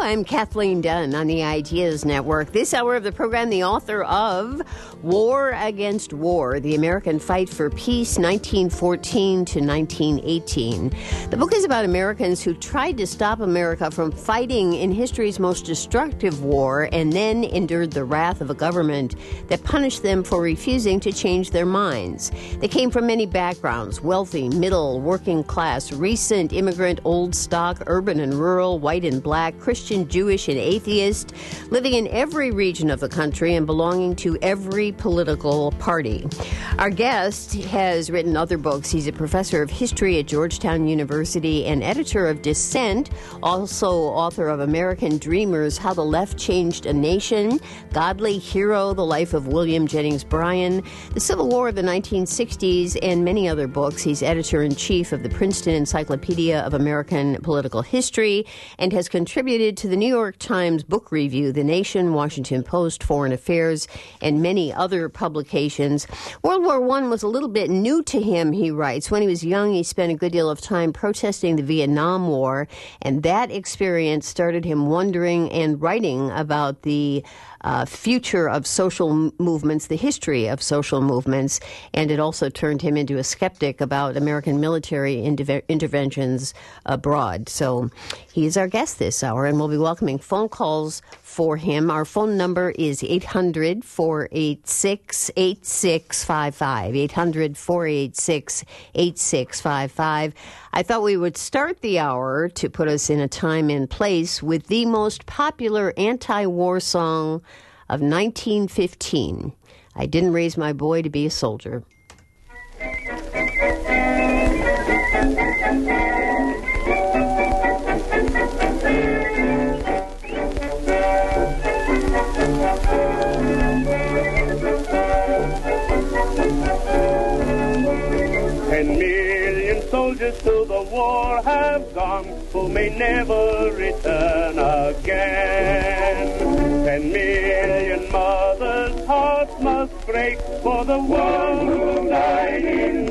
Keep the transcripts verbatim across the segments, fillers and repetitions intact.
I'm Kathleen Dunn on the Ideas Network. This hour of the program, the author of War Against War, The American Fight for Peace, nineteen fourteen to nineteen eighteen. The book is about Americans who tried to stop America from fighting in history's most destructive war and then endured the wrath of a government that punished them for refusing to change their minds. They came from many backgrounds: wealthy, middle, working class, recent immigrant, old stock, urban and rural, white and black, Christian, Jewish, and atheist, living in every region of the country and belonging to every political party. Our guest has written other books. He's a professor of history at Georgetown University and editor of Dissent, also author of American Dreamers, How the Left Changed a Nation, Godly Hero, The Life of William Jennings Bryan, The Civil War of the nineteen sixties, and many other books. He's editor-in-chief of the Princeton Encyclopedia of American Political History and has contributed to the New York Times Book Review, The Nation, Washington Post, Foreign Affairs, and many other publications. World War One was a little bit new to him, he writes. When he was young, he spent a good deal of time protesting the Vietnam War, and that experience started him wondering and writing about the Uh, future of social m- movements, the history of social movements, and it also turned him into a skeptic about American military interve- interventions abroad. So he is our guest this hour, and we'll be welcoming phone calls for him. Our phone number is eight hundred, four eight six, eight six five five, eight hundred, four eight six, eight six five five. I thought we would start the hour to put us in a time and place with the most popular anti-war song of nineteen fifteen. I didn't raise my boy to be a soldier. Ten million soldiers to the war have gone, who may never return again. Ten million mothers' hearts must break for the one who died in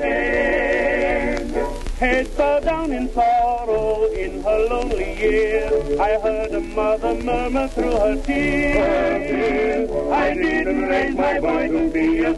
vain. Heads bowed down in sorrow in her lonely years, I heard a mother murmur through her tears, I didn't raise my boy to be a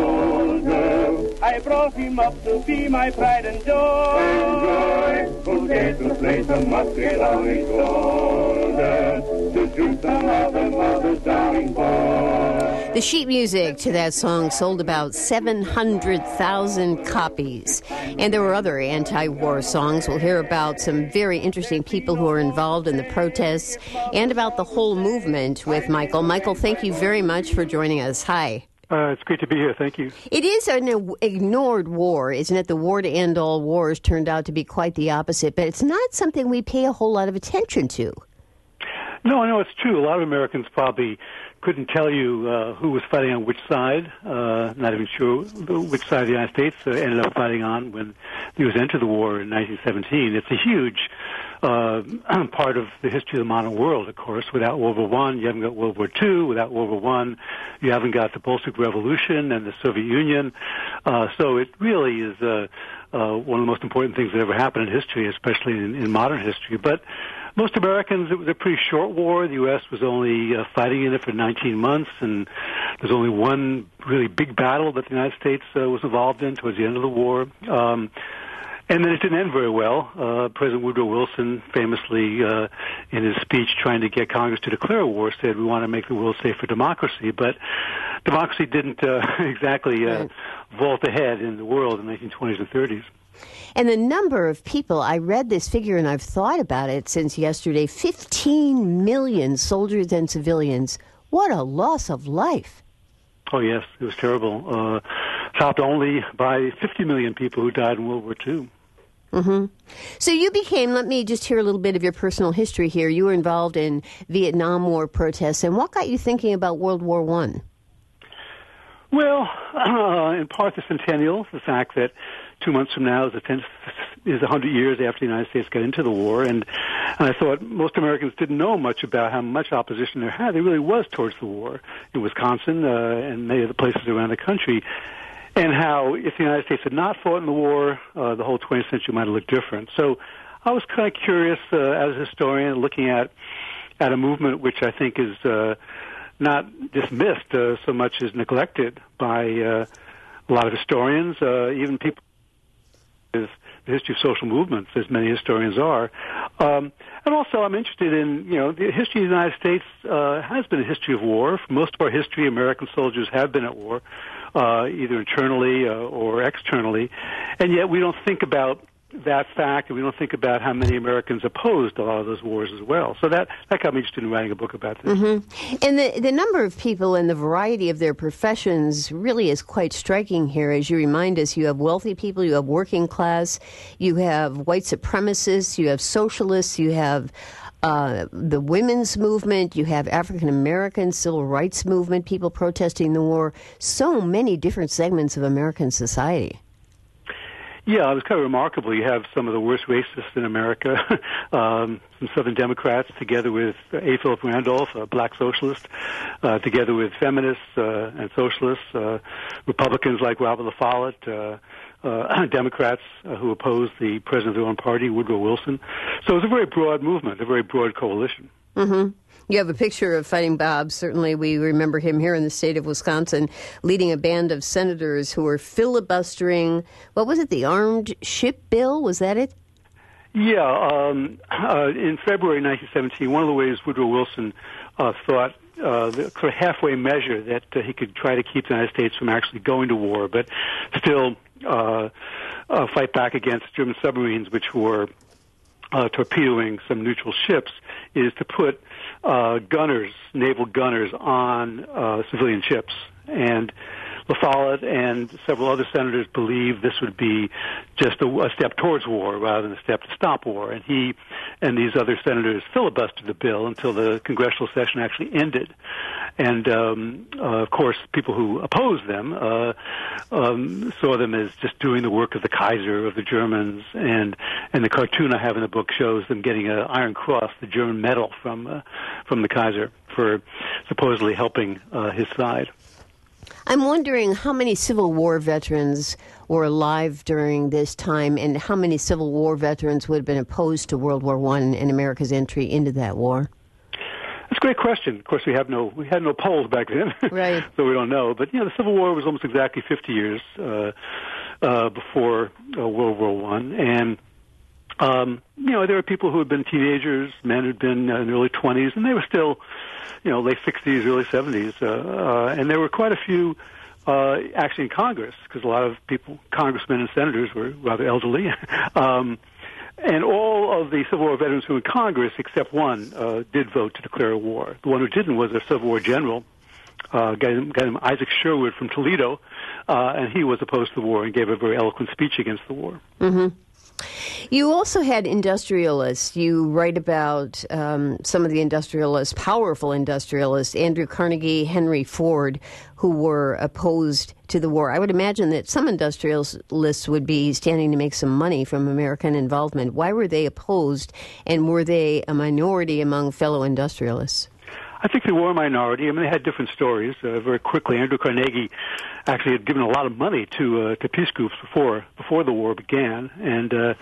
soldier, I brought him up to be my pride and joy, and joy, who dared to place a musket on his shoulder, to shoot some other mother's darling boy. The sheet music to that song sold about seven hundred thousand copies. And there were other anti-war songs. We'll hear about some very interesting people who are involved in the protests and about the whole movement with Michael. Michael, thank you very much for joining us. Hi. Uh, it's great to be here. Thank you. It is an ignored war, isn't it? The war to end all wars turned out to be quite the opposite, but it's not something we pay a whole lot of attention to. No, I know it's true. A lot of Americans probably couldn't tell you uh, who was fighting on which side, uh, not even sure which side the United States uh, ended up fighting on when the U S entered the war in nineteen seventeen. It's a huge uh, part of the history of the modern world, of course. Without World War One, you haven't got World War Two. Without World War One, you haven't got the Bolshevik Revolution and the Soviet Union. Uh, so it really is uh, uh, one of the most important things that ever happened in history, especially in, in modern history. But most Americans, it was a pretty short war. The U S was only uh, fighting in it for nineteen months, and there's only one really big battle that the United States uh, was involved in towards the end of the war. Um, and then it didn't end very well. Uh, President Woodrow Wilson famously, uh, in his speech trying to get Congress to declare a war, said, we want to make the world safe for democracy. But democracy didn't uh, exactly uh, vault ahead in the world in the nineteen twenties and thirties. And the number of people, I read this figure and I've thought about it since yesterday, fifteen million soldiers and civilians. What a loss of life. Oh, yes, it was terrible. Uh, topped only by fifty million people who died in World War Two. Mm-hmm. So you became, let me just hear a little bit of your personal history here. You were involved in Vietnam War protests, and what got you thinking about World War One? Well, uh, in part the centennial, the fact that two months from now is a ten, is one hundred years after the United States got into the war, and, and I thought most Americans didn't know much about how much opposition there had. There really was towards the war in Wisconsin uh, and many other places around the country, and how if the United States had not fought in the war, uh, the whole twentieth century might have looked different. So I was kind of curious uh, as a historian looking at at a movement which I think is uh, not dismissed uh, so much as neglected by uh, a lot of historians, uh, even people with the history of social movements, as many historians are. Um, and also, I'm interested in, you know, the history of the United States uh, has been a history of war. For most of our history, American soldiers have been at war, uh, either internally uh, or externally, and yet we don't think about that fact, and we don't think about how many Americans opposed a lot of those wars as well. So that, that got me interested in writing a book about this. Mm-hmm. And the, the number of people and the variety of their professions really is quite striking here. As you remind us, you have wealthy people, you have working class, you have white supremacists, you have socialists, you have uh, the women's movement, you have African American civil rights movement, people protesting the war. So many different segments of American society. Yeah, it was kind of remarkable. You have some of the worst racists in America, um, some Southern Democrats, together with A. Philip Randolph, a black socialist, uh, together with feminists uh, and socialists, uh, Republicans like Robert La Follette, uh, uh, Democrats uh, who opposed the president of their own party, Woodrow Wilson. So it was a very broad movement, a very broad coalition. Mm-hmm. You have a picture of Fighting Bob. Certainly we remember him here in the state of Wisconsin, leading a band of senators who were filibustering, what was it, the Armed Ship Bill? Was that it? Yeah. Um, uh, in February nineteen seventeen, one of the ways Woodrow Wilson uh, thought uh, the sort of halfway measure that uh, he could try to keep the United States from actually going to war, but still uh, uh, fight back against German submarines, which were uh, torpedoing some neutral ships, is to put Uh, gunners, naval gunners, on uh, civilian ships. And La Follette and several other senators believed this would be just a, a step towards war rather than a step to stop war. And he and these other senators filibustered the bill until the congressional session actually ended. And, um, uh, of course, people who opposed them uh, um, saw them as just doing the work of the Kaiser, of the Germans. And, and the cartoon I have in the book shows them getting an Iron Cross, the German medal from, uh, from the Kaiser, for supposedly helping uh, his side. I'm wondering how many Civil War veterans were alive during this time, and how many Civil War veterans would have been opposed to World War One and America's entry into that war? That's a great question. Of course, we have no we had no polls back then, right? So we don't know. But you know, the Civil War was almost exactly fifty years uh, uh, before uh, World War One, and um, you know, there were people who had been teenagers, men who had been uh, in their early twenties, and they were still, you know, late sixties, early seventies, uh, uh, and there were quite a few uh, actually in Congress, because a lot of people, congressmen and senators, were rather elderly. um, and all of the Civil War veterans who were in Congress, except one, uh, did vote to declare a war. The one who didn't was a Civil War general, uh, guy, guy named Isaac Sherwood from Toledo, uh, and he was opposed to the war and gave a very eloquent speech against the war. Mm-hmm. You also had industrialists. You write about um, some of the industrialists, powerful industrialists, Andrew Carnegie, Henry Ford, who were opposed to the war. I would imagine that some industrialists would be standing to make some money from American involvement. Why were they opposed, and were they a minority among fellow industrialists? I think they were a minority. I mean, they had different stories. Uh, very quickly, Andrew Carnegie actually had given a lot of money to uh, to peace groups before before the war began, and uh,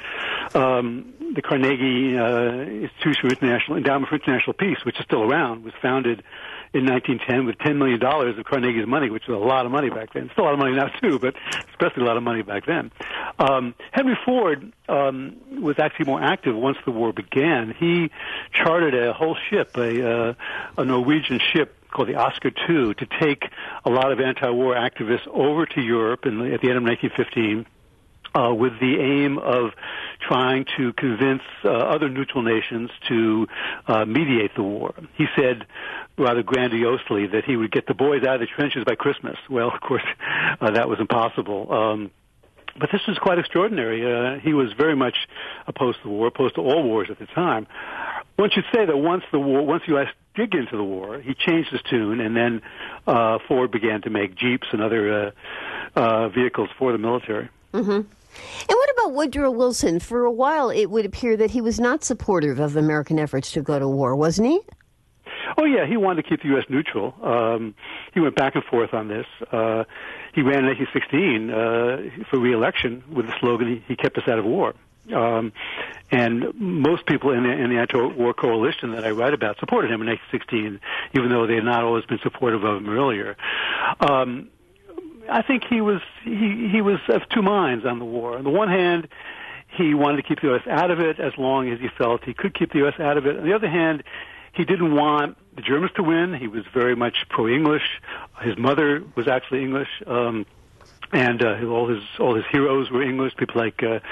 um, the Carnegie uh, Institution for International Endowment for International Peace, which is still around, was founded in nineteen ten with ten million dollars of Carnegie's money, which was a lot of money back then. Still a lot of money now too, but especially a lot of money back then. Um, Henry Ford um, was actually more active once the war began. He chartered a whole ship, a, uh, a Norwegian ship called the Oscar two, to take a lot of anti-war activists over to Europe in the, at the end of nineteen fifteen. Uh, with the aim of trying to convince uh, other neutral nations to uh, mediate the war. He said rather grandiosely that he would get the boys out of the trenches by Christmas. Well, of course, uh, that was impossible. Um, but this was quite extraordinary. Uh, he was very much opposed to the war, opposed to all wars at the time. One should say that once the war, once the U S did get into the war, he changed his tune, and then uh, Ford began to make Jeeps and other uh, uh, vehicles for the military. Mm-hmm. And what about Woodrow Wilson? For a while, it would appear that he was not supportive of American efforts to go to war, wasn't he? Oh, yeah, he wanted to keep the U S neutral. Um, he went back and forth on this. Uh, he ran in nineteen sixteen uh, for re-election with the slogan, he, he kept us out of war. Um, and most people in the, in the anti-war coalition that I write about supported him in nineteen sixteen, even though they had not always been supportive of him earlier. Um, I think he was he, he was of two minds on the war. On the one hand, he wanted to keep the U S out of it as long as he felt he could keep the U S out of it. On the other hand, he didn't want the Germans to win. He was very much pro-English. His mother was actually English. Um, And uh, all his all his heroes were English, people like uh,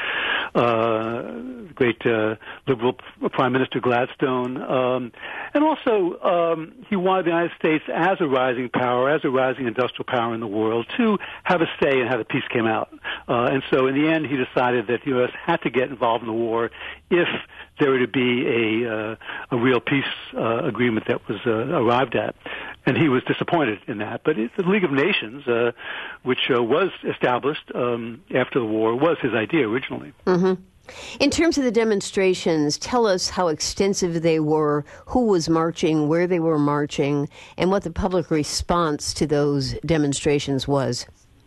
uh, great uh, liberal Prime Minister Gladstone, um, and also um, he wanted the United States as a rising power, as a rising industrial power in the world, to have a say in how the peace came out. Uh, and so, in the end, he decided that the U S had to get involved in the war if there were to be a uh, a real peace uh, agreement that was uh, arrived at. And he was disappointed in that. But it, the League of Nations, uh, which uh, was established um, after the war, was his idea originally. Mm-hmm. In terms of the demonstrations, tell us how extensive they were, who was marching, where they were marching, and what the public response to those demonstrations was.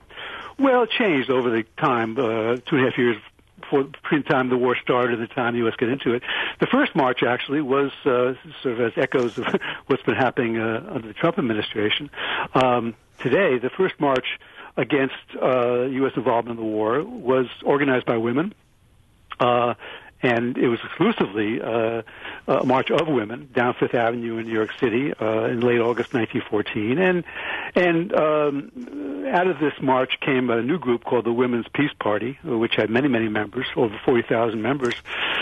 Well, it changed over the time, uh, two and a half years before, between the time the war started and the time the U S got into it. The first march, actually, was uh, sort of as echoes of what's been happening uh, under the Trump administration. Um, today, the first march against uh, U S involvement in the war was organized by women. Uh, and it was exclusively uh, a march of women down Fifth Avenue in New York City uh, in late August nineteen fourteen. And and um, out of this march came a new group called the Women's Peace Party, which had many, many members, over forty thousand members.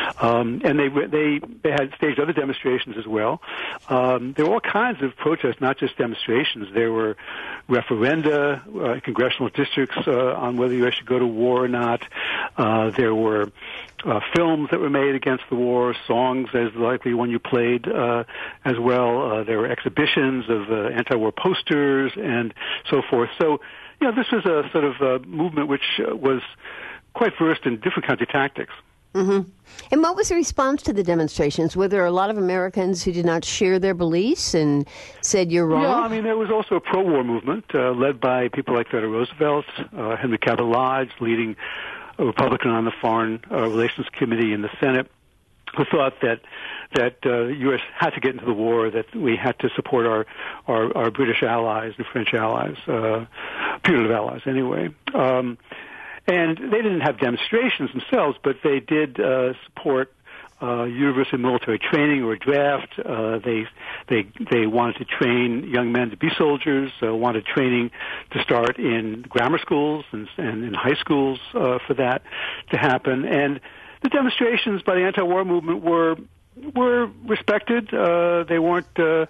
Um, and they they they had staged other demonstrations as well. Um, there were all kinds of protests, not just demonstrations. There were referenda, uh, congressional districts uh, on whether the U S should go to war or not. Uh, there were Uh, films that were made against the war, songs as likely one you played uh, as well. Uh, there were exhibitions of uh, anti-war posters and so forth. So, you know, this was a sort of uh, movement which uh, was quite versed in different kinds of tactics. Mm-hmm. And what was the response to the demonstrations? Were there a lot of Americans who did not share their beliefs and said you're wrong? Yeah, I mean, there was also a pro-war movement uh, led by people like Theodore Roosevelt, uh, Henry Cabot Lodge, leading a Republican on the Foreign uh, Relations Committee in the Senate, who thought that that uh, U S had to get into the war, that we had to support our our, our British allies and French allies, uh, putative allies anyway. Um, and they didn't have demonstrations themselves, but they did uh, support uh, universal military training or draft. Uh, they they they wanted to train young men to be soldiers. Uh, wanted training to start in grammar schools and, and in high schools uh, for that to happen. And the demonstrations by the anti-war movement were were respected. Uh, they weren't uh,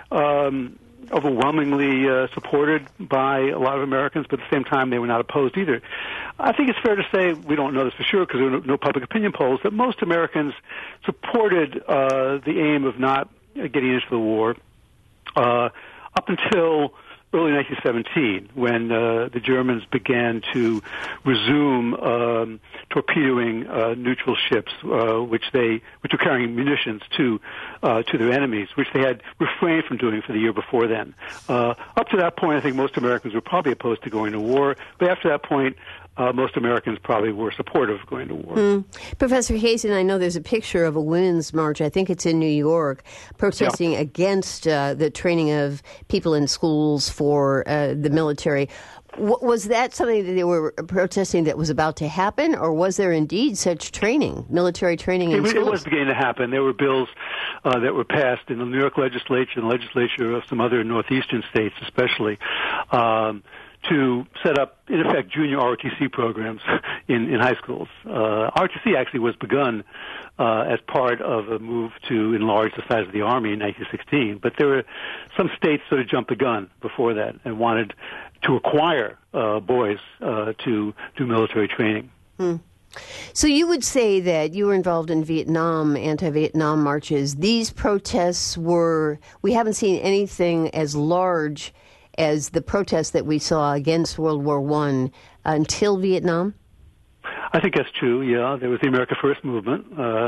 um, overwhelmingly uh, supported by a lot of Americans, but at the same time they were not opposed either. I think it's fair to say, we don't know this for sure because there were no, no public opinion polls, that most Americans supported uh, the aim of not getting into the war uh, up until early nineteen seventeen, when uh, the Germans began to resume um, torpedoing uh, neutral ships, uh, which they which were carrying munitions to uh, to their enemies, which they had refrained from doing for the year before then. Uh, up to that point, I think most Americans were probably opposed to going to war, but after that point, Uh, most Americans probably were supportive of going to war. Mm. Professor Hazen, I know there's a picture of a women's march, I think it's in New York, protesting yeah. against uh, the training of people in schools for uh, the military. W- was that something that they were protesting that was about to happen, or was there indeed such training, military training in it, schools? It was beginning to happen. There were bills uh, that were passed in the New York legislature and the legislature of some other northeastern states especially, um, to set up, in effect, junior R O T C programs in, in high schools. Uh, R O T C actually was begun uh, as part of a move to enlarge the size of the Army in nineteen sixteen, but there were some states sort of jumped the gun before that and wanted to require uh, boys uh, to do military training. Hmm. So you would say that you were involved in Vietnam, anti-Vietnam marches. These protests were, we haven't seen anything as large as the protests that we saw against World War One until Vietnam? I think that's true, yeah. There was the America First movement, uh,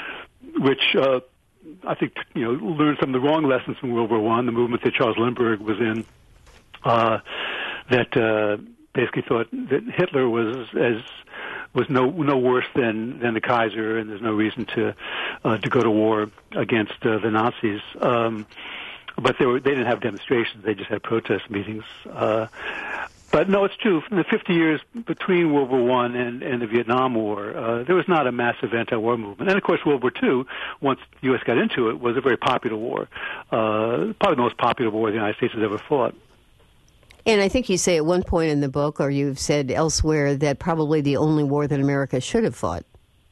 which uh, I think, you know, learned some of the wrong lessons from World War One, the movement that Charles Lindbergh was in, uh, that uh, basically thought that Hitler was as was no no worse than, than the Kaiser, and there's no reason to uh, to go to war against uh, the Nazis. Um, but they were they didn't have demonstrations; they just had protest meetings. Uh, But no, it's true. In the fifty years between World War One and, and the Vietnam War, uh, there was not a massive anti-war movement. And of course, World War Two, once the U S got into it, was a very popular war. Uh, probably the most popular war the United States has ever fought. And I think you say at one point in the book, or you've said elsewhere, that probably the only war that America should have fought.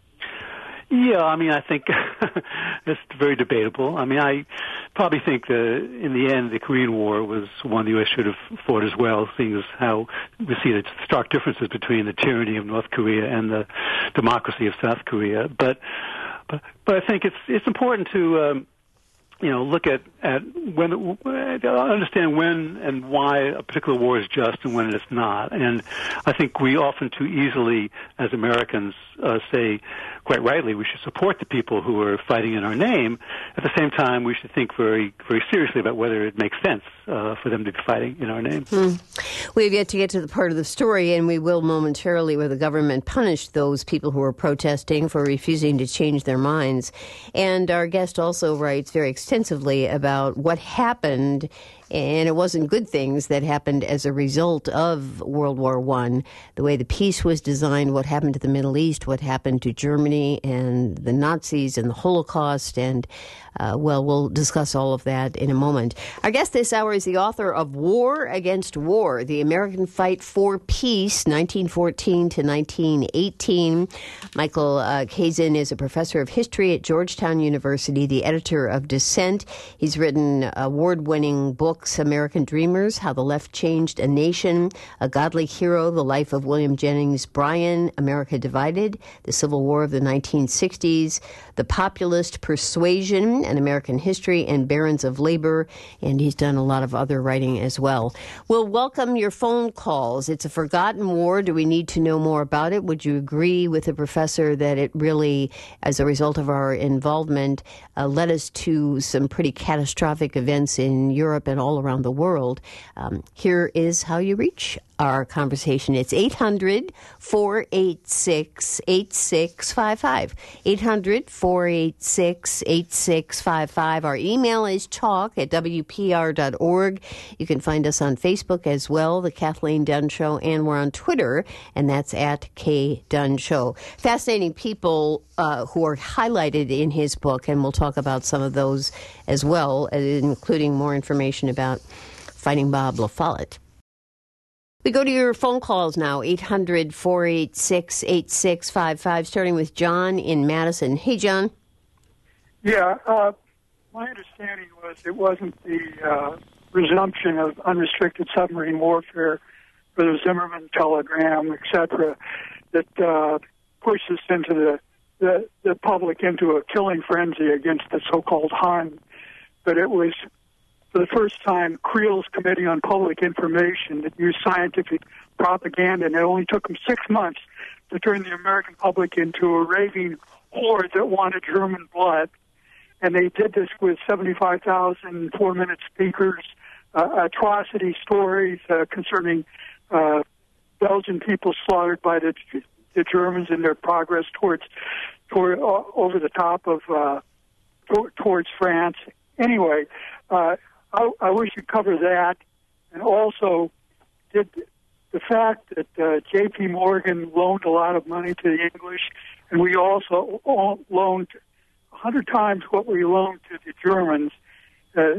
Yeah, I mean, I think it's very debatable. I mean, I probably think that in the end, the Korean War was one the U S should have fought as well, seeing as how we see the stark differences between the tyranny of North Korea and the democracy of South Korea. But, but, but I think it's it's important to um, you know look at at when understand when and why a particular war is just and when it's not. And I think we often too easily, as Americans, uh, say, quite rightly, we should support the people who are fighting in our name. At the same time, we should think very, very seriously about whether it makes sense uh, for them to be fighting in our name. Hmm. We have yet to get to the part of the story, and we will momentarily, where the government punished those people who are protesting for refusing to change their minds. And our guest also writes very extensively about what happened, and it wasn't good things that happened as a result of World War One, the way the peace was designed, what happened to the Middle East, what happened to Germany and the Nazis and the Holocaust, and, uh, well, we'll discuss all of that in a moment. Our guest this hour is the author of War Against War, The American Fight for Peace, nineteen fourteen to nineteen eighteen. Michael uh, Kazin is a professor of history at Georgetown University, the editor of Dissent. He's written award-winning books, American Dreamers, How the Left Changed a Nation, A Godly Hero, The Life of William Jennings Bryan, America Divided, The Civil War of the nineteen sixties, The Populist Persuasion, An American History, and Barons of Labor, and he's done a lot of other writing as well. We'll welcome your phone calls. It's a forgotten war. Do we need to know more about it? Would you agree with the professor that it really, as a result of our involvement, uh, led us to some pretty catastrophic events in Europe and all around the world? Um, here is how you reach our conversation. It's eight hundred, four eight six, eight six five five. eight hundred, four eight six, eight six five five. Our email is talk at W P R dot org. You can find us on Facebook as well, The Kathleen Dunn Show, and we're on Twitter, and that's at K Dunn Show. Fascinating people uh, who are highlighted in his book, and we'll talk about some of those as well, including more information about Fighting Bob La Follette. We go to your phone calls now, eight hundred, four eight six, eight six five five, starting with John in Madison. Hey, John. Yeah, uh, my understanding was it wasn't the uh, resumption of unrestricted submarine warfare for the Zimmerman telegram, et cetera, that uh, pushed us into the, the, the public into a killing frenzy against the so-called Hun, but it was for the first time, Creel's Committee on Public Information that used scientific propaganda, and it only took them six months to turn the American public into a raving horde that wanted German blood. And they did this with seventy-five thousand four-minute speakers, uh, atrocity stories uh, concerning uh, Belgian people slaughtered by the, the Germans in their progress towards, toward, uh, over the top of uh, to, towards France. Anyway, uh, I, I wish you'd cover that, and also did the fact that uh, J P Morgan loaned a lot of money to the English, and we also loaned a hundred times what we loaned to the Germans, uh,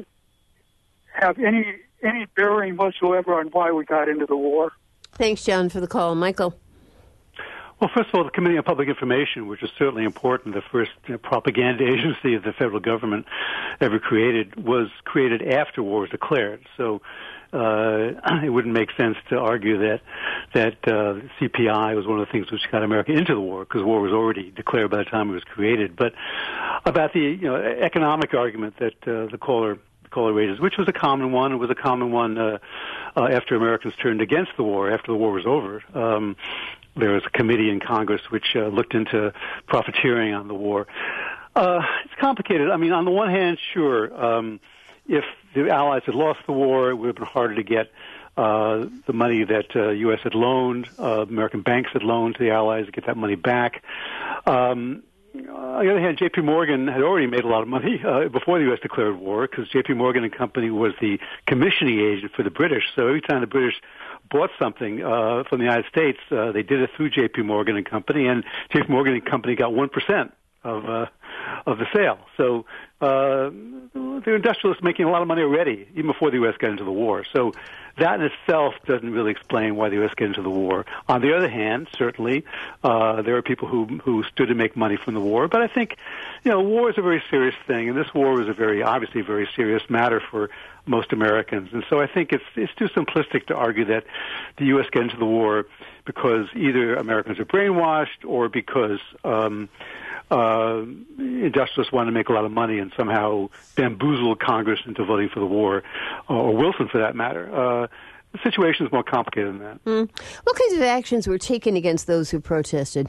have any any bearing whatsoever on why we got into the war? Thanks, John, for the call. Michael? Well, first of all, the Committee on Public Information, which is certainly important, the first you know, propaganda agency of the federal government ever created, was created after war was declared. So uh, it wouldn't make sense to argue that that uh, C P I was one of the things which got America into the war, because war was already declared by the time it was created. But about the you know economic argument that uh, the caller caller raises, which was a common one, it was a common one uh, uh, after Americans turned against the war, after the war was over. Um, There was a committee in Congress which uh, looked into profiteering on the war. Uh, it's complicated. I mean, on the one hand, sure, um, if the Allies had lost the war, it would have been harder to get uh, the money that uh, U S had loaned, uh, American banks had loaned to the Allies to get that money back. Um, on the other hand, J P. Morgan had already made a lot of money uh, before the U S declared war, because J P. Morgan and Company was the commissioning agent for the British. So every time the British bought something uh, from the United States, uh, they did it through J P. Morgan and Company, and J P. Morgan and Company got one percent of uh, of the sale. So uh, they're industrialists making a lot of money already, even before the U S got into the war. So that in itself doesn't really explain why the U S got into the war. On the other hand, certainly, uh, there are people who who stood to make money from the war. But I think, you know, war is a very serious thing, and this war was a very, obviously, a very serious matter for most Americans. And so I think it's it's too simplistic to argue that the U S got into the war because either Americans are brainwashed or because um, uh, industrialists wanted to make a lot of money and somehow bamboozled Congress into voting for the war, or Wilson for that matter. Uh, the situation is more complicated than that. Mm. What kinds of actions were taken against those who protested?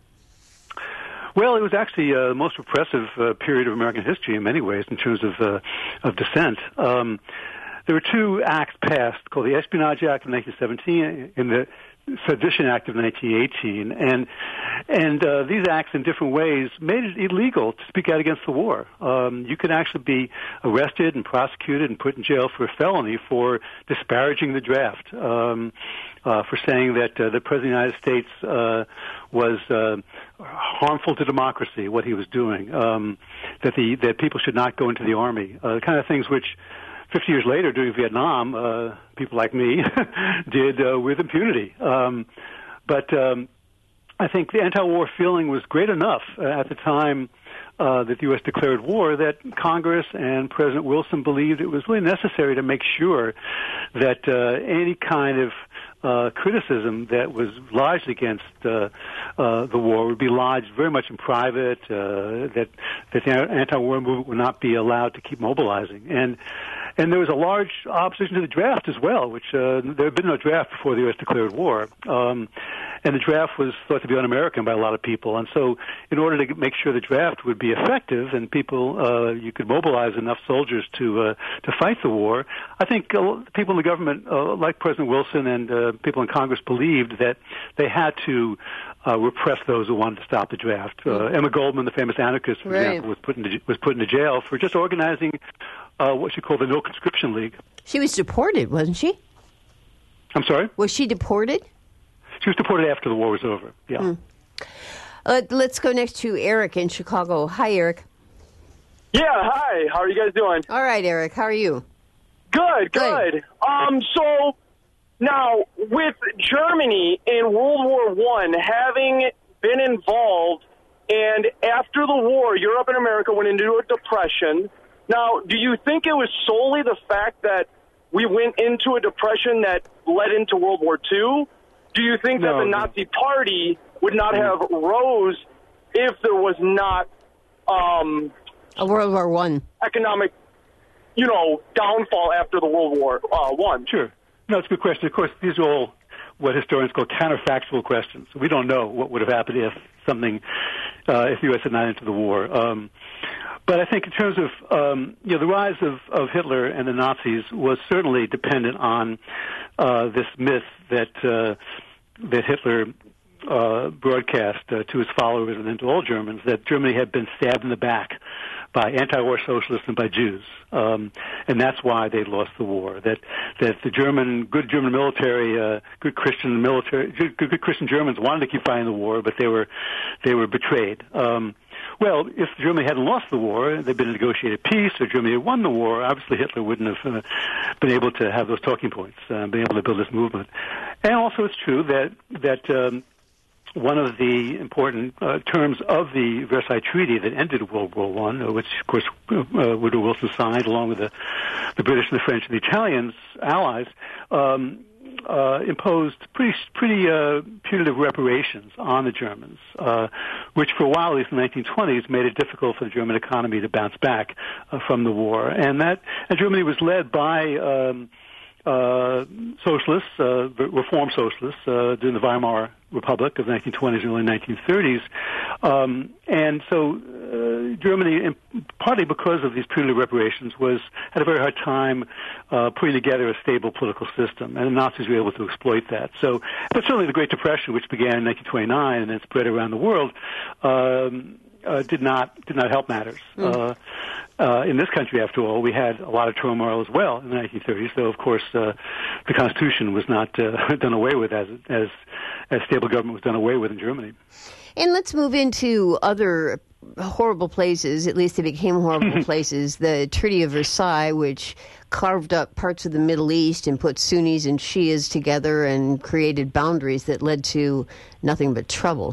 Well, it was actually uh, the most repressive uh, period of American history in many ways in terms of uh, of dissent. Um, there were two acts passed called the Espionage Act of nineteen seventeen and the Sedition Act of nineteen eighteen, and and uh, these acts in different ways made it illegal to speak out against the war. Um, you could actually be arrested and prosecuted and put in jail for a felony for disparaging the draft, um, uh, for saying that uh, the President of the United States uh, was uh, harmful to democracy, what he was doing, um, that the that people should not go into the army, uh, the kind of things which fifty years later, during Vietnam, uh, people like me did uh, with impunity. Um, but um, I think the anti-war feeling was great enough uh, at the time uh, that the U S declared war that Congress and President Wilson believed it was really necessary to make sure that uh, any kind of uh, criticism that was lodged against uh, uh, the war would be lodged very much in private, uh, that, that the anti-war movement would not be allowed to keep mobilizing. And And there was a large opposition to the draft as well, which uh, there had been no draft before the U S declared war. Um, and the draft was thought to be un-American by a lot of people. And so in order to make sure the draft would be effective and people, uh, you could mobilize enough soldiers to uh, to fight the war, I think uh, people in the government, uh, like President Wilson and uh, people in Congress, believed that they had to uh, repress those who wanted to stop the draft. Uh, Emma Goldman, the famous anarchist, for right. example, was put into, was put into jail for just organizing Uh, what she called the No Conscription League. She was deported, wasn't she? I'm sorry? Was she deported? She was deported after the war was over, yeah. Mm. Uh, let's go next to Eric in Chicago. Hi, Eric. Yeah, hi. How are you guys doing? All right, Eric. How are you? Good, good. Good. Um, so now with Germany in World War One having been involved, and after the war, Europe and America went into a depression. Now, do you think it was solely the fact that we went into a depression that led into World War Two? Do you think no, that the no. Nazi Party would not have rose if there was not um, A World War One economic, you know, downfall after the World War uh, One? Sure. No, it's a good question. Of course, these are all what historians call counterfactual questions. We don't know what would have happened if something, uh, if the U S had not entered the war. Um, But I think in terms of, um, you know, the rise of, of Hitler and the Nazis was certainly dependent on uh, this myth that uh, that Hitler uh, broadcast uh, to his followers and then to all Germans that Germany had been stabbed in the back by anti-war socialists and by Jews, um, and that's why they lost the war. That that the German, good German military, uh, good Christian military, good, good Christian Germans wanted to keep fighting the war, but they were they were betrayed. Um, Well, if Germany hadn't lost the war, there'd been a negotiated peace, or Germany had won the war, obviously Hitler wouldn't have uh, been able to have those talking points, uh, been able to build this movement. And also it's true that that um, one of the important uh, terms of the Versailles Treaty that ended World War One, uh, which, of course, uh, Woodrow Wilson signed along with the, the British and the French and the Italians, allies, um, Uh, imposed pretty pretty uh, punitive reparations on the Germans, uh, which for a while, at least in the nineteen twenties, made it difficult for the German economy to bounce back uh, from the war. And that and Germany was led by um, uh, socialists, uh, reform socialists, uh, during the Weimar Republic of the nineteen twenties and early nineteen thirties. Um, and so uh, Germany, and partly because of these punitive reparations, was had a very hard time uh, putting together a stable political system, and the Nazis were able to exploit that. So, but certainly the Great Depression, which began in nineteen twenty-nine and then spread around the world, um, uh, did not did not help matters. Mm. Uh, Uh, in this country, after all, we had a lot of turmoil as well in the nineteen thirties, though, of course, uh, the Constitution was not uh, done away with as, as as stable government was done away with in Germany. And let's move into other horrible places, at least they became horrible places. The Treaty of Versailles, which carved up parts of the Middle East and put Sunnis and Shias together and created boundaries that led to nothing but trouble.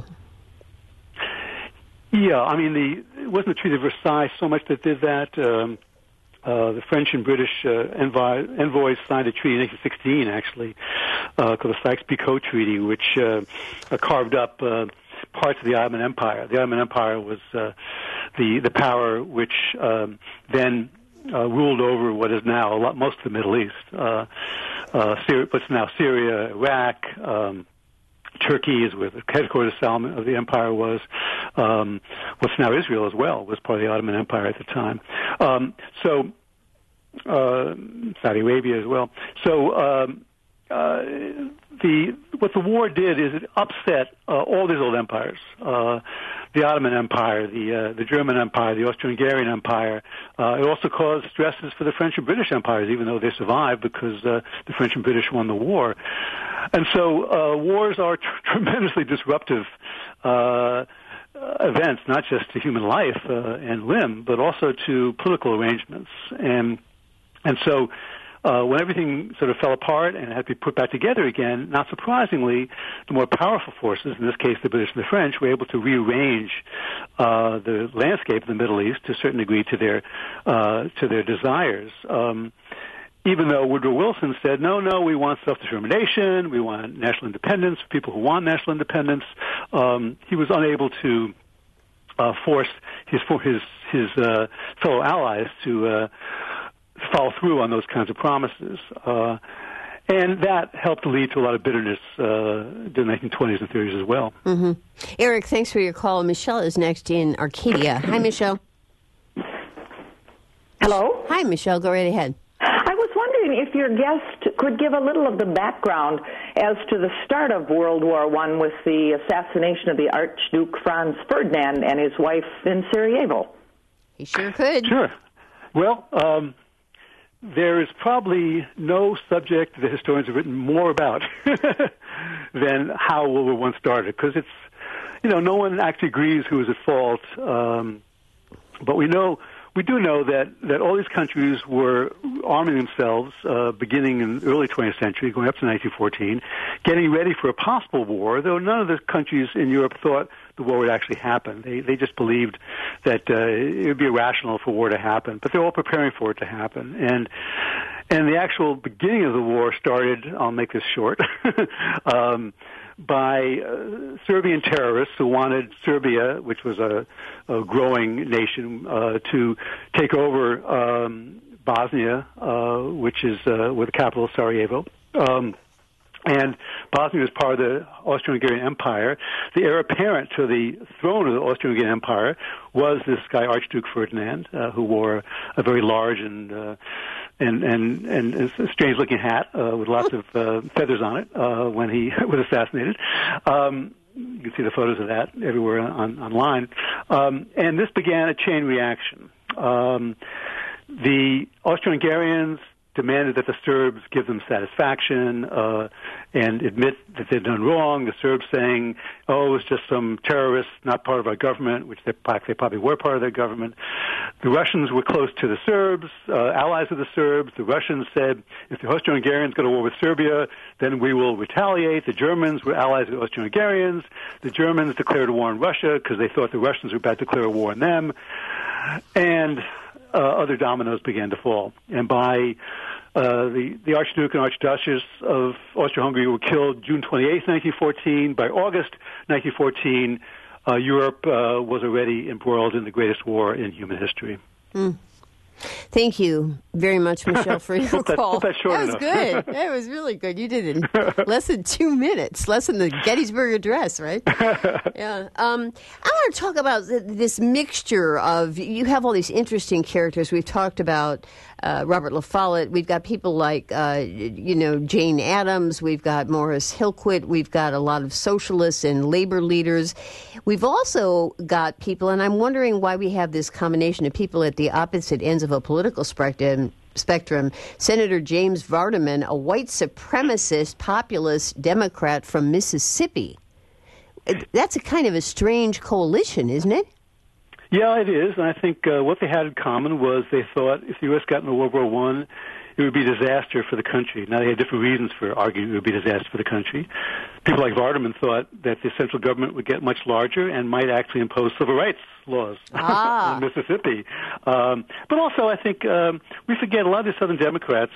Yeah, I mean, the, it wasn't the Treaty of Versailles so much that did that. Um, uh, the French and British uh, envoy, envoys signed a treaty in nineteen sixteen, actually, uh, called the Sykes-Picot Treaty, which uh, uh, carved up uh, parts of the Ottoman Empire. The Ottoman Empire was uh, the the power which um, then uh, ruled over what is now a lot, most of the Middle East, uh, uh, Syria, what's now Syria, Iraq. Um, Turkey is where the headquarters of the empire was. Um, what's now Israel as well was part of the Ottoman Empire at the time. Um, so uh, Saudi Arabia as well. So um, uh, the what the war did is it upset uh, all these old empires. Uh, the Ottoman Empire, the uh, the German Empire, the Austro-Hungarian Empire. Uh, it also caused stresses for the French and British empires, even though they survived because uh, the French and British won the war. And so uh, wars are tr- tremendously disruptive uh, events, not just to human life uh, and limb, but also to political arrangements. And and so uh, when everything sort of fell apart and had to be put back together again, not surprisingly, the more powerful forces, in this case the British and the French, were able to rearrange uh, the landscape of the Middle East to a certain degree to their uh, to their desires. Um, Even though Woodrow Wilson said, no, no, we want self-determination, we want national independence for people who want national independence, um, he was unable to uh, force his his his uh, fellow allies to uh, follow through on those kinds of promises. Uh, and that helped lead to a lot of bitterness uh, during the nineteen twenties and thirties as well. Mm-hmm. Eric, thanks for your call. Michelle is next in Arcadia. Hi, Michelle. Hello? Hi, Michelle. Go right ahead. If your guest could give a little of the background as to the start of World War One with the assassination of the Archduke Franz Ferdinand and his wife in Sarajevo. He sure could. Sure. Well, um, there is probably no subject that historians have written more about than how World War One started, because it's, you know, no one actually agrees who was at fault, um, but we know. We do know that, that all these countries were arming themselves uh, beginning in the early twentieth century, going up to nineteen fourteen, getting ready for a possible war, though none of the countries in Europe thought the war would actually happen. They they just believed that uh, it would be irrational for war to happen, but they're all preparing for it to happen. And and the actual beginning of the war started, I'll make this short, um, by uh, Serbian terrorists who wanted Serbia, which was a, a growing nation, uh, to take over um, Bosnia, uh, which is uh, with the capital Sarajevo. Um, and Bosnia was part of the Austro-Hungarian Empire. The heir apparent to the throne of the Austro-Hungarian Empire was this guy, Archduke Ferdinand, uh, who wore a very large and uh, and and and a strange-looking hat uh, with lots of uh, feathers on it uh, when he was assassinated. Um, you can see the photos of that everywhere on, online. Um, and this began a chain reaction. Um, the Austro-Hungarians demanded that the Serbs give them satisfaction uh, and admit that they'd done wrong. The Serbs saying, oh, it was just some terrorists, not part of our government, which they, they probably were part of their government. The Russians were close to the Serbs, uh, allies of the Serbs. The Russians said, if the Austro-Hungarians go to war with Serbia, then we will retaliate. The Germans were allies of the Austro-Hungarians. The Germans declared a war on Russia because they thought the Russians were about to declare a war on them. And uh, other dominoes began to fall. And by Uh, the, the Archduke and Archduchess of Austria-Hungary were killed June twenty-eighth, nineteen fourteen. By August nineteen fourteen, uh, Europe uh, was already embroiled in the greatest war in human history. Mm. Thank you very much, Michelle, for your that, call. That, that was enough. good. That was really good. You did it in less than two minutes, less than the Gettysburg Address, right? Yeah. Um, I want to talk about th- this mixture of, you have all these interesting characters. We've talked about uh, Robert La Follette. We've got people like, uh, you know, Jane Addams. We've got Morris Hillquit. We've got a lot of socialists and labor leaders. We've also got people, and I'm wondering why we have this combination of people at the opposite ends of a political spectrum. Spectrum. Senator James Vardaman, a white supremacist populist Democrat from Mississippi. That's a kind of a strange coalition, isn't it? Yeah, it is. And I think uh, what they had in common was they thought if the U S got into World War One, it would be a disaster for the country. Now, they had different reasons for arguing it would be a disaster for the country. People like Vardaman thought that the central government would get much larger and might actually impose civil rights laws ah. in Mississippi. Um, but also, I think um, we forget a lot of the Southern Democrats,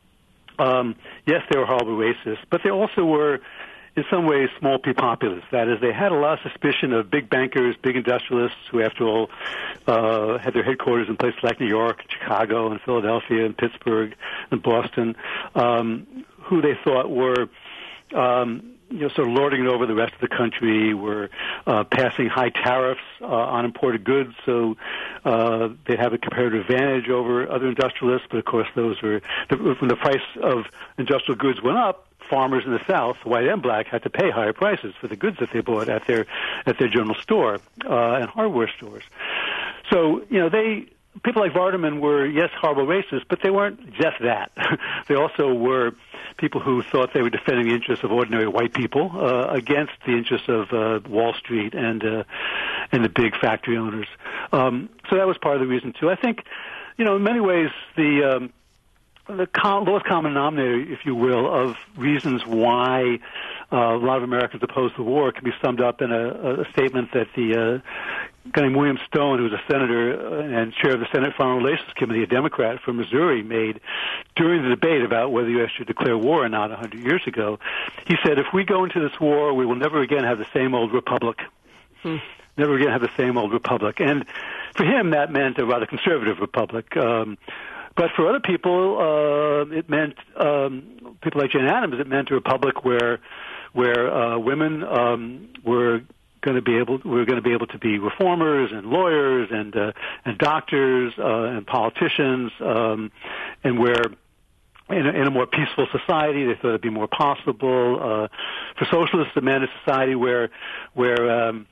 um, yes, they were horrible racists, but they also were, in some ways, small p populists. That is, they had a lot of suspicion of big bankers, big industrialists, who, after all, uh, had their headquarters in places like New York, Chicago, and Philadelphia, and Pittsburgh, and Boston, um, who they thought were, um, you know, sort of lording it over the rest of the country, were uh, passing high tariffs uh, on imported goods, so uh, they'd have a comparative advantage over other industrialists. But of course, those were when the price of industrial goods went up, farmers in the South, white and black, had to pay higher prices for the goods that they bought at their at their general store uh, and hardware stores. So, you know, they people like Vardaman were, yes, horrible racists, but they weren't just that. They also were people who thought they were defending the interests of ordinary white people uh, against the interests of uh, Wall Street and uh, and the big factory owners. Um, so that was part of the reason too. I think, you know, in many ways, the um, the com- lowest common denominator, if you will, of reasons why uh, a lot of Americans oppose the war can be summed up in a, a statement that the uh, guy named William Stone, who was a senator and chair of the Senate Foreign Relations Committee, a Democrat from Missouri, made during the debate about whether the U S should declare war or not one hundred years ago. He said, if we go into this war, we will never again have the same old republic. Hmm. Never again have the same old republic. And for him, that meant a rather conservative republic. Um, But for other people, uh, it meant um, people like Jane Addams. It meant a republic where where uh, women um, were going to be able were going to be able to be reformers and lawyers and uh, and doctors uh, and politicians, um, and where in a, in a more peaceful society they thought it'd be more possible. Uh, for socialists, it meant a society where where um,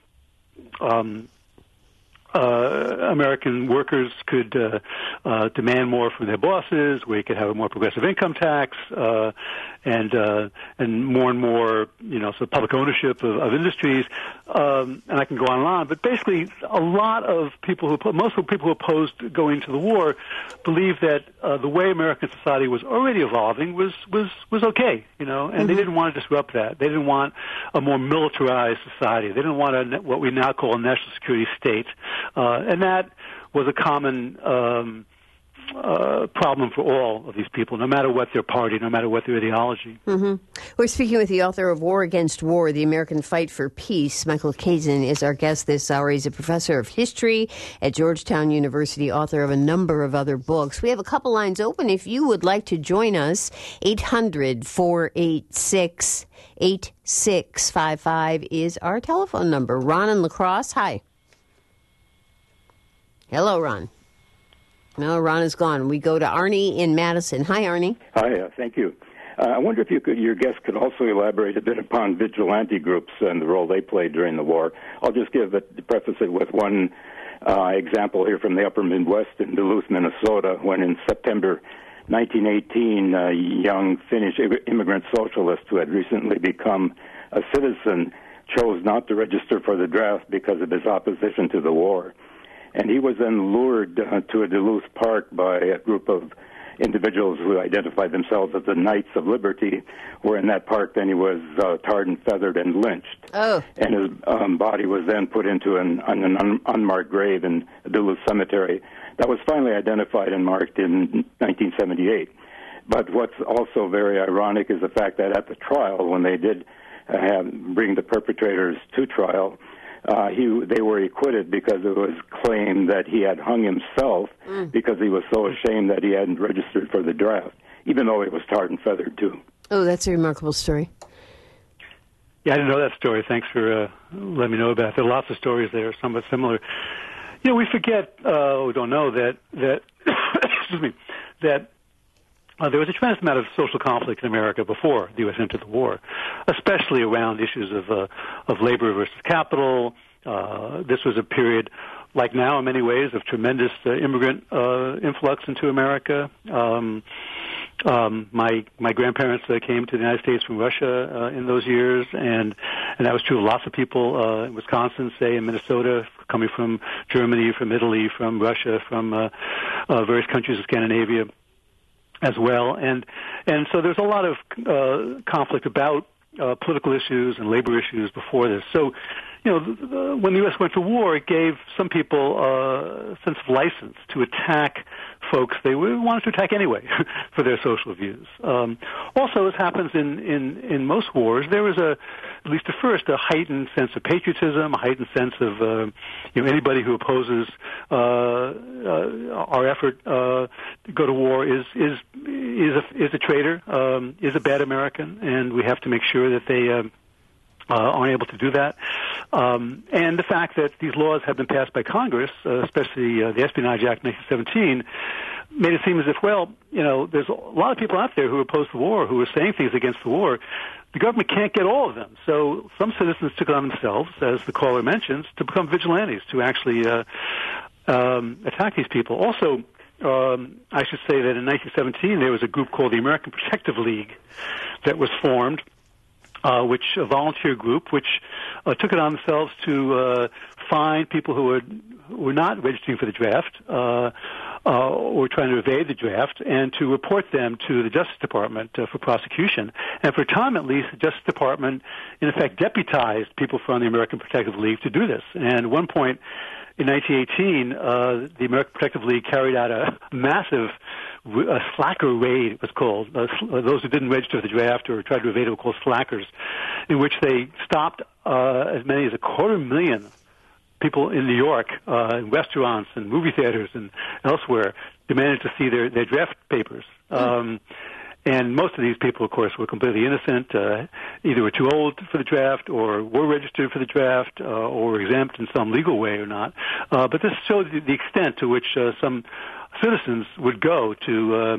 um, Uh, American workers could uh, uh, demand more from their bosses, where you could have a more progressive income tax, uh, and uh, and more and more, you know, so public ownership of, of industries, um, and I can go on and on. But basically, a lot of people who, most of the people who opposed going to the war, believed that uh, the way American society was already evolving was was was okay, you know, and mm-hmm. they didn't want to disrupt that. They didn't want a more militarized society. They didn't want a, what we now call a national security state. Uh, and that was a common um, uh, problem for all of these people, no matter what their party, no matter what their ideology. Mm-hmm. We're speaking with the author of War Against War, The American Fight for Peace. Michael Kazin is our guest this hour. He's a professor of history at Georgetown University, author of a number of other books. We have a couple lines open. If you would like to join us, eight hundred, four eight six, eight six five five is our telephone number. Ron in La Crosse, hi. Hello, Ron. No, Ron is gone. We go to Arnie in Madison. Hi, Arnie. Hi, uh, thank you. Uh, I wonder if you could, your guest could also elaborate a bit upon vigilante groups and the role they played during the war. I'll just give it, preface it with one uh, example here from the upper Midwest in Duluth, Minnesota, when in September nineteen eighteen, a young Finnish immigrant socialist who had recently become a citizen chose not to register for the draft because of his opposition to the war. And he was then lured uh, to a Duluth park by a group of individuals who identified themselves as the Knights of Liberty, where in that park then he was uh, tarred and feathered and lynched. Oh. And his um, body was then put into an, an un- unmarked grave in the Duluth Cemetery. That was finally identified and marked in nineteen seventy-eight. But what's also very ironic is the fact that at the trial, when they did uh, have, bring the perpetrators to trial, uh, he they were acquitted because it was claimed that he had hung himself mm. because he was so ashamed that he hadn't registered for the draft, even though he was tarred and feathered too. Oh, that's a remarkable story. Yeah, I didn't know that story. Thanks for uh, letting me know about it. There are lots of stories there, somewhat similar. You know, we forget, uh, we don't know that that excuse me, that. Uh, there was a tremendous amount of social conflict in America before the U S entered the war, especially around issues of uh, of labor versus capital. Uh, this was a period, like now in many ways, of tremendous uh, immigrant uh, influx into America. Um, um, my my grandparents uh, came to the United States from Russia uh, in those years, and and that was true of lots of people uh, in Wisconsin, say in Minnesota, coming from Germany, from Italy, from Russia, from uh, uh, various countries of Scandinavia as well. And and so there's a lot of uh, conflict about uh, political issues and labor issues before this. So, you know, the, the, when the U S went to war, it gave some people uh, a sense of license to attack folks they wanted to attack anyway for their social views. Um, also, as happens in, in, in most wars, there was a, at least at first, a heightened sense of patriotism, a heightened sense of uh, you know, anybody who opposes uh, uh, our effort uh, to go to war is is is a, is a traitor, um, is a bad American, and we have to make sure that they uh, uh, aren't able to do that. Um, and the fact that these laws have been passed by Congress, uh, especially uh, the Espionage Act of nineteen seventeen, made it seem as if, well, you know, there's a lot of people out there who oppose the war, who are saying things against the war. The government can't get all of them. So some citizens took it on themselves, as the caller mentions, to become vigilantes, to actually uh, um, attack these people. Also, um, I should say that in nineteen seventeen, there was a group called the American Protective League that was formed, Uh, which a volunteer group, which uh, took it on themselves to uh, find people who were who were not registering for the draft uh, uh, or trying to evade the draft, and to report them to the Justice Department uh, for prosecution. And for a time, at least, the Justice Department, in effect, deputized people from the American Protective League to do this. And at one point, in nineteen eighteen, uh, the American Protective League carried out a massive a slacker raid, it was called. Uh, those who didn't register for the draft or tried to evade it were called slackers, in which they stopped uh, as many as a quarter million people in New York, uh, in restaurants and movie theaters and elsewhere, demanded to see their, their draft papers. Um, and most of these people, of course, were completely innocent, uh, either were too old for the draft or were registered for the draft uh, or were exempt in some legal way or not. Uh, but this shows the, the extent to which uh, some citizens would go to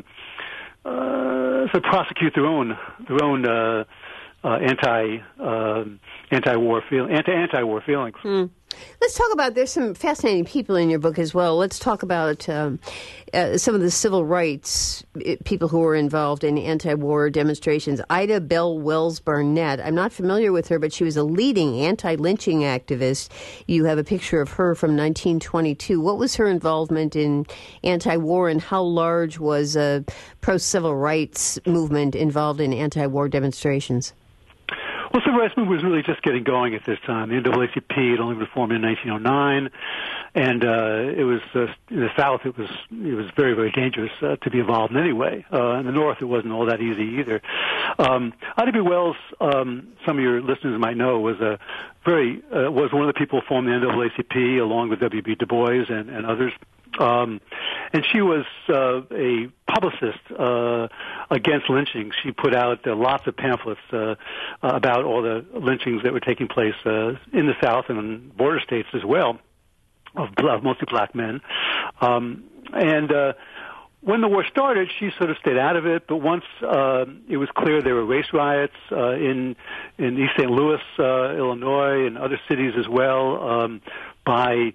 uh, uh, to prosecute their own their own uh, uh, anti uh, anti-war feel anti anti-war feelings. Mm. Let's talk about. There's some fascinating people in your book as well. Let's talk about um, uh, some of the civil rights people who were involved in anti-war demonstrations. Ida Bell Wells Barnett. I'm not familiar with her, but she was a leading anti-lynching activist. You have a picture of her from nineteen twenty-two. What was her involvement in anti-war, and how large was a pro-civil rights movement involved in anti-war demonstrations? Well, the civil rights movement was really just getting going at this time. The N double A C P had only been formed in nineteen oh nine, and uh, it was uh, in the South. It was it was very very dangerous uh, to be involved in any way. Uh, in the North, it wasn't all that easy either. Um, Ida B. Wells, um, some of your listeners might know, was a very uh, was one of the people who formed the N double A C P along with W B Du Bois and, and others. Um, and she was uh, a publicist uh, against lynching. She put out uh, lots of pamphlets uh, about all the lynchings that were taking place uh, in the South and in border states as well, of, of mostly black men. Um, and uh, when the war started, she sort of stayed out of it. But once uh, it was clear there were race riots uh, in in East Saint Louis, uh, Illinois, and other cities as well, um, by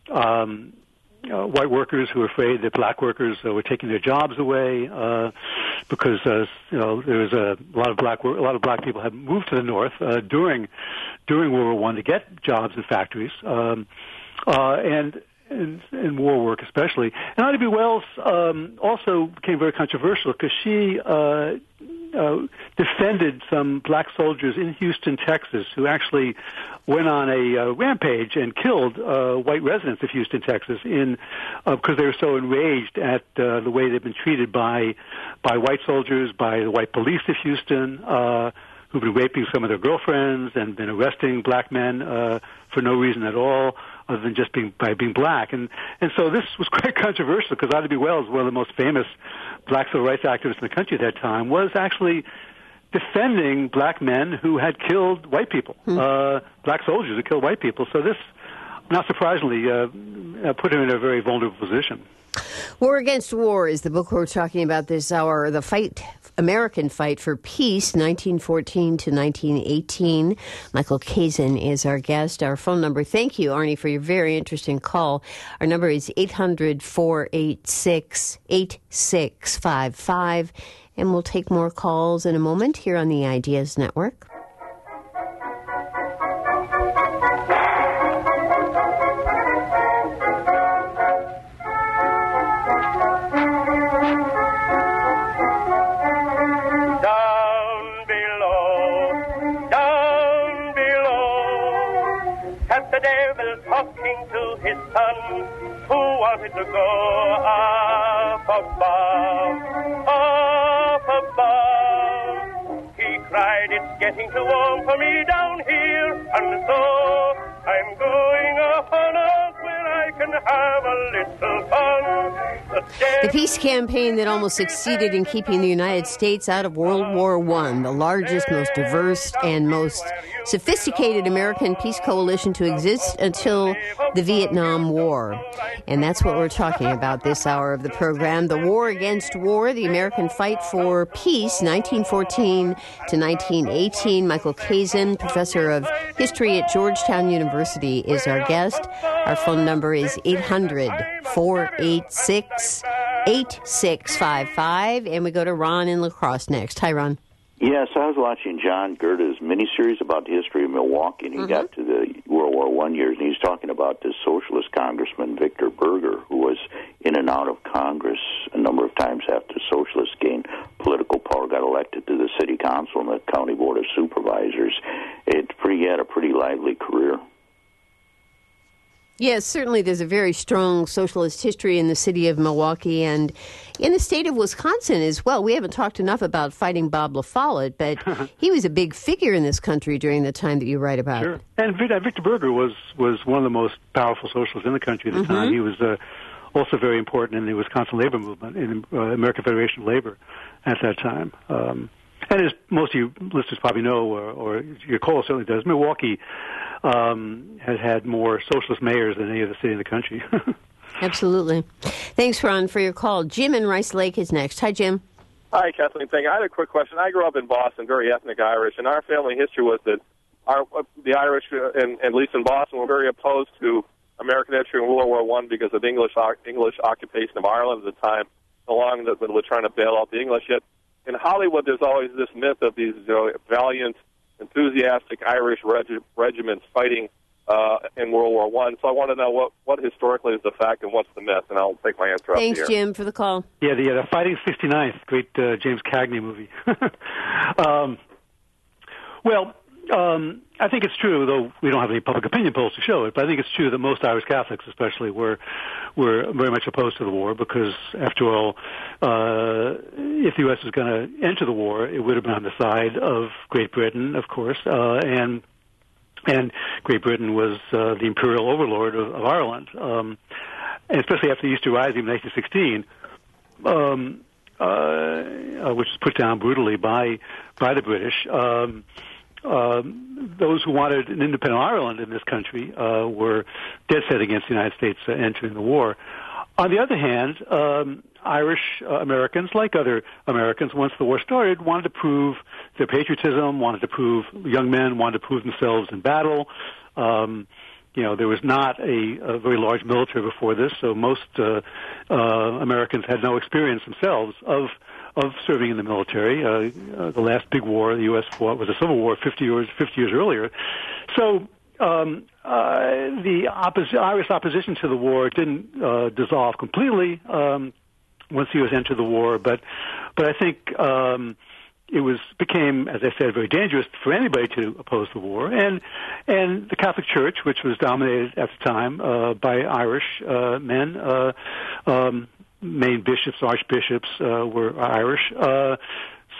um, Uh, white workers who were afraid that black workers uh, were taking their jobs away uh, because uh, you know there was a lot of black a lot of black people had moved to the north uh, during during World War One to get jobs in factories um, uh, and in, in war work especially. And Ida B. Wells um, also became very controversial because she uh, uh, defended some black soldiers in Houston, Texas, who actually went on a uh, rampage and killed uh, white residents of Houston, Texas, in uh, because they were so enraged at uh, the way they'd been treated by by white soldiers, by the white police of Houston, uh, who've been raping some of their girlfriends and been arresting black men uh, for no reason at all, other than just being by being black. And and so this was quite controversial because Ida B. Wells, one of the most famous black civil rights activists in the country at that time, was actually defending black men who had killed white people, hmm. uh, black soldiers who killed white people. So this, not surprisingly, uh, put him in a very vulnerable position. War Against War is the book we're talking about this hour, the fight, American Fight for Peace, nineteen fourteen to nineteen eighteen. Michael Kazin is our guest. Our phone number, thank you, Arnie, for your very interesting call. Our number is eight hundred, four eight six, eight six five five, and we'll take more calls in a moment here on the Ideas Network. His son, who wanted to go up above, up above. He cried, it's getting too warm for me down here, and so I'm going up on earth where I can have a little fun. The peace campaign that almost succeeded in keeping the United States out of World War One, the largest, most diverse, and most sophisticated American peace coalition to exist until the Vietnam War. And that's what we're talking about this hour of the program. The War Against War, the American Fight for Peace, nineteen fourteen to nineteen eighteen. Michael Kazin, professor of history at Georgetown University, is our guest. Our phone number is eight hundred, four eight six, eight six five five. And we go to Ron in La Crosse next. Hi, Ron. Yes, I was watching John Gerda's miniseries about the history of Milwaukee, and he mm-hmm. got to the World War One years, and he's talking about this socialist congressman, Victor Berger, who was in and out of Congress a number of times after socialists gained political power, got elected to the city council and the county board of supervisors. It pretty, he had a pretty lively career. Yes, certainly there's a very strong socialist history in the city of Milwaukee and in the state of Wisconsin as well. We haven't talked enough about Fighting Bob La Follette, but he was a big figure in this country during the time that you write about. Sure. And Victor Berger was, was one of the most powerful socialists in the country at the mm-hmm. time. He was uh, also very important in the Wisconsin labor movement, in the uh, American Federation of Labor at that time. Um, and as most of you listeners probably know, or, or your call certainly does, Milwaukee Um, has had more socialist mayors than any other city in the country. Absolutely. Thanks, Ron, for your call. Jim in Rice Lake is next. Hi, Jim. Hi, Kathleen. Thank you. I had a quick question. I grew up in Boston, very ethnic Irish, and our family history was that our the Irish, and at least in Boston, were very opposed to American entry in World War One because of English English occupation of Ireland at the time, along with, with trying to bail out the English. Yet in Hollywood, there's always this myth of these you know, valiant, enthusiastic Irish reg- regiments fighting uh, in World War One. So I want to know what, what historically is the fact and what's the myth, and I'll take my answer up here. Thanks, Jim, for the call. Yeah, the, uh, the Fighting sixty-ninth, great uh, James Cagney movie. um, well, um, I think it's true, though we don't have any public opinion polls to show it, but I think it's true that most Irish Catholics especially were were very much opposed to the war because, after all, uh, if the U S was going to enter the war, it would have been on the side of Great Britain, of course, uh, and and Great Britain was uh, the imperial overlord of, of Ireland, um, and especially after the Easter Rising in nineteen sixteen, um, uh, uh, which was put down brutally by by the British. Um, Um, those who wanted an independent Ireland in this country uh, were dead set against the United States uh, entering the war. On the other hand, um, Irish uh, Americans, like other Americans, once the war started, wanted to prove their patriotism, wanted to prove, young men wanted to prove themselves in battle. Um, you know, there was not a, a very large military before this, so most uh, uh, Americans had no experience themselves of of serving in the military. Uh, uh, the last big war the U S fought was a Civil War fifty years, fifty years earlier. So um, uh, the oppos- Irish opposition to the war didn't uh, dissolve completely um, once the U S entered the war, but but I think um, it was became, as I said, very dangerous for anybody to oppose the war. And and the Catholic Church, which was dominated at the time uh, by Irish uh, men, uh, um, main bishops, archbishops uh, were Irish, uh,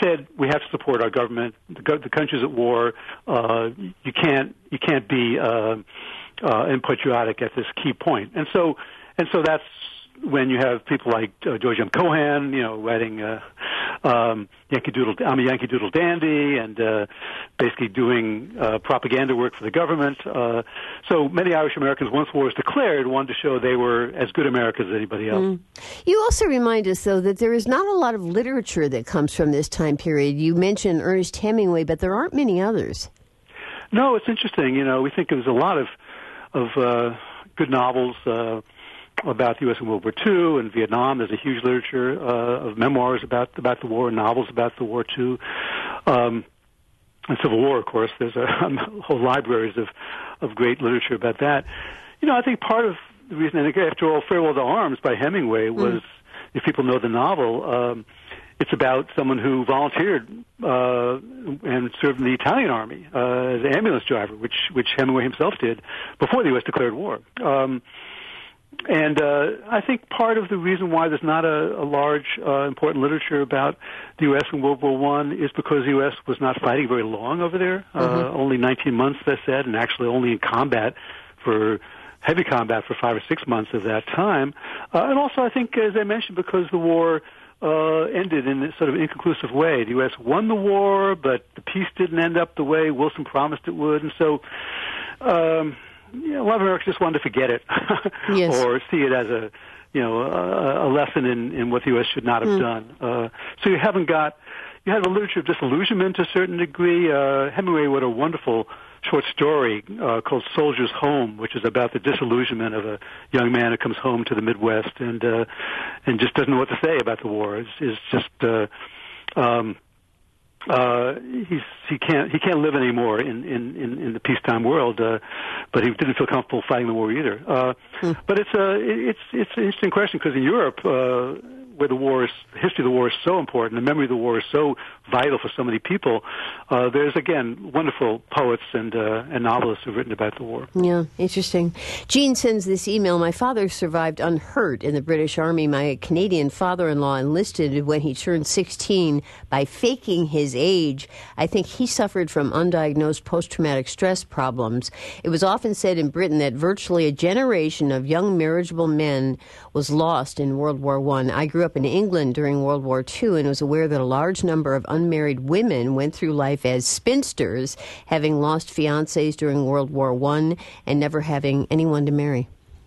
said we have to support our government. The, go- the country's at war. Uh, you can't you can't be uh, uh, unpatriotic at this key point. And so and so that's when you have people like uh, George M. Cohan, you know, writing uh, um, Yankee Doodle, I'm a Yankee Doodle Dandy, and uh, basically doing uh, propaganda work for the government. Uh, so many Irish Americans, once war was declared, wanted to show they were as good Americans as anybody else. Mm. You also remind us, though, that there is not a lot of literature that comes from this time period. You mentioned Ernest Hemingway, but there aren't many others. No, it's interesting. You know, we think there's a lot of of uh, good novels uh, about the U S in World War Two and Vietnam. There's a huge literature uh, of memoirs about about the war, novels about the war too, um, and Civil War. Of course, there's a, a whole libraries of of great literature about that. You know, I think part of the reason, I think after all, Farewell to Arms by Hemingway was, mm. if people know the novel, um, it's about someone who volunteered uh, and served in the Italian army uh, as an ambulance driver, which which Hemingway himself did before the U S declared war. Um, And uh, I think part of the reason why there's not a, a large, uh, important literature about the U S in World War One is because the U S was not fighting very long over there, mm-hmm. uh, only nineteen months, they said, and actually only in combat for heavy combat for five or six months of that time. Uh, and also, I think, as I mentioned, because the war uh, ended in a sort of inconclusive way. The U S won the war, but the peace didn't end up the way Wilson promised it would, and so. Um, Yeah, a lot of Americans just wanted to forget it, yes. or see it as a, you know, a, a lesson in, in what the U S should not have mm. done. Uh, so you haven't got, you have a literature of disillusionment to a certain degree. Uh, Hemingway wrote a wonderful short story uh, called Soldier's Home, which is about the disillusionment of a young man who comes home to the Midwest and uh, and just doesn't know what to say about the war. It's, it's just. Uh, um, Uh, he's, he can't he can't live anymore in, in, in, in the peacetime world, uh, but he didn't feel comfortable fighting the war either. Uh, mm. But it's a it's it's an interesting question because in Europe, uh, where the war is, the history of the war is so important, the memory of the war is so vital for so many people. Uh, there's again wonderful poets and uh, and novelists who've written about the war. Yeah, interesting. Jean sends this email. My father survived unhurt in the British Army. My Canadian father-in-law enlisted when he turned sixteen by faking his age. I think he suffered from undiagnosed post-traumatic stress problems. It was often said in Britain that virtually a generation of young marriageable men was lost in World War One. I grew up in England during World War Two and was aware that a large number of unmarried women went through life as spinsters, having lost fiancés during World War One and never having anyone to marry.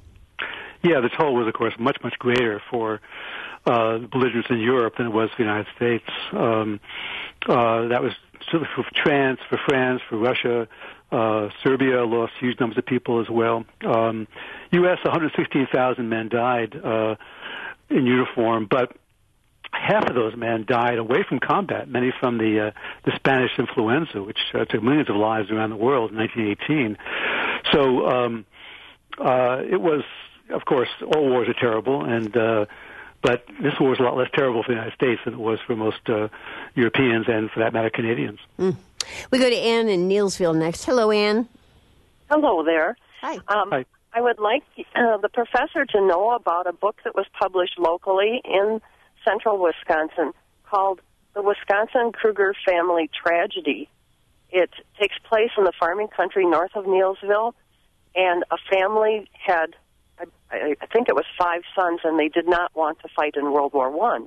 Yeah, the toll was, of course, much, much greater for uh, belligerents in Europe than it was for the United States. Um, uh, that was certainly for France, for France, for Russia. Uh, Serbia lost huge numbers of people as well. Um, U S, one hundred sixteen thousand men died uh, in uniform, but half of those men died away from combat, many from the uh, the Spanish influenza, which uh, took millions of lives around the world in nineteen eighteen. So um, uh, it was, of course, all wars are terrible, and uh, but this war was a lot less terrible for the United States than it was for most uh, Europeans and, for that matter, Canadians. Mm. We go to Anne in Neilsville next. Hello, Anne. Hello there. Hi. Um, Hi. I would like uh, the professor to know about a book that was published locally in central Wisconsin called The Wisconsin Kruger Family Tragedy. It takes place in the farming country north of Neilsville, and a family had, I, I think it was five sons, and they did not want to fight in World War One.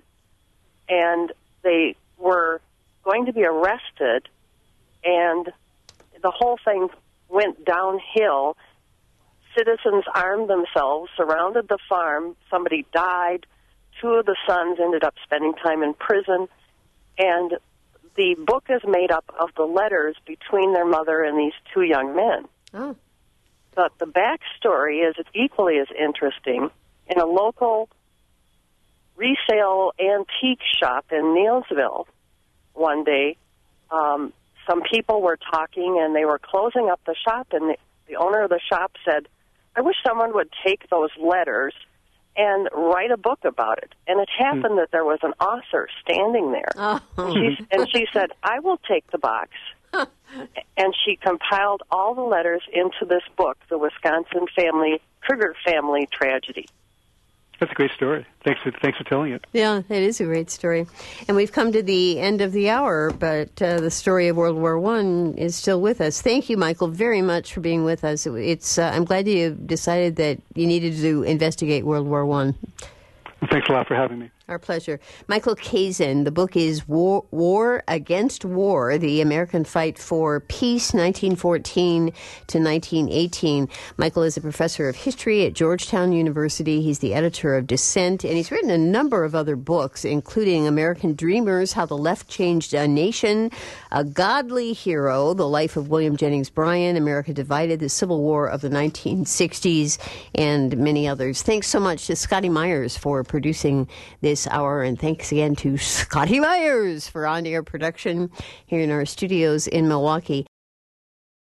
And they were going to be arrested, and the whole thing went downhill. Citizens armed themselves, surrounded the farm. Somebody died. Two of the sons ended up spending time in prison. And the book is made up of the letters between their mother and these two young men. Oh. But the backstory is equally as interesting. In a local resale antique shop in Neilsville one day, um, some people were talking, and they were closing up the shop, and the, the owner of the shop said, I wish someone would take those letters and write a book about it. And it happened mm. that there was an author standing there. Oh. And, she, and she said, I will take the box. And she compiled all the letters into this book, The Wisconsin Family, Kruger Family Tragedy. That's a great story. Thanks for, thanks for telling it. Yeah, it is a great story. And we've come to the end of the hour, but uh, the story of World War One is still with us. Thank you, Michael, very much for being with us. It's uh, I'm glad you decided that you needed to investigate World War One. Well, thanks a lot for having me. Our pleasure. Michael Kazin, the book is War, War Against War, The American Fight for Peace, nineteen fourteen to nineteen eighteen. Michael is a professor of history at Georgetown University. He's the editor of Dissent, and he's written a number of other books, including American Dreamers, How the Left Changed a Nation, A Godly Hero, The Life of William Jennings Bryan, America Divided, The Civil War of the nineteen sixties, and many others. Thanks so much to Scotty Myers for producing this hour, and thanks again to Scotty Myers for on-air production here in our studios in Milwaukee.